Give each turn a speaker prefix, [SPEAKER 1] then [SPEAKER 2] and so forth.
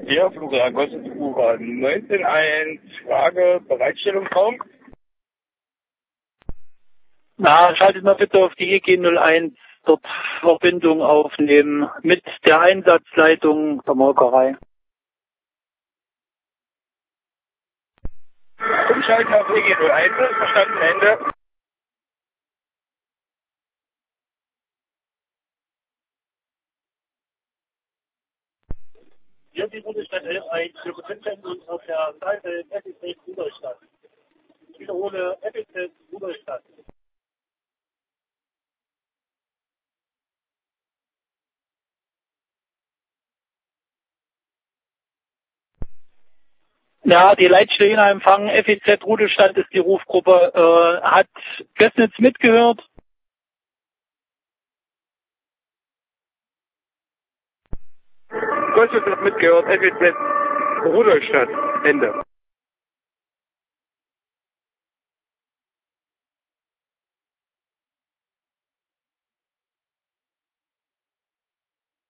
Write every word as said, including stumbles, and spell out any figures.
[SPEAKER 1] Ja, Flugel Gossenbucher neunzehn eins, Frage, Bereitstellungsraum.
[SPEAKER 2] Na, schaltet mal bitte auf die E G null eins, dort Verbindung aufnehmen mit der Einsatzleitung der Molkerei.
[SPEAKER 1] Umschalten auf E G null eins, verstanden, Ende.
[SPEAKER 3] Hier die Bundesstadt elf eins für Betriebszentrum auf der Seite F S Z Rudolstadt. Ich wiederhole F S Z Rudolstadt.
[SPEAKER 2] Ja, die Leitstelle empfangen, F E Z Rudolstadt ist die Rufgruppe, äh, hat Gößnitz mitgehört?
[SPEAKER 1] Gößnitz hat mitgehört, F E Z Rudolstadt, Ende.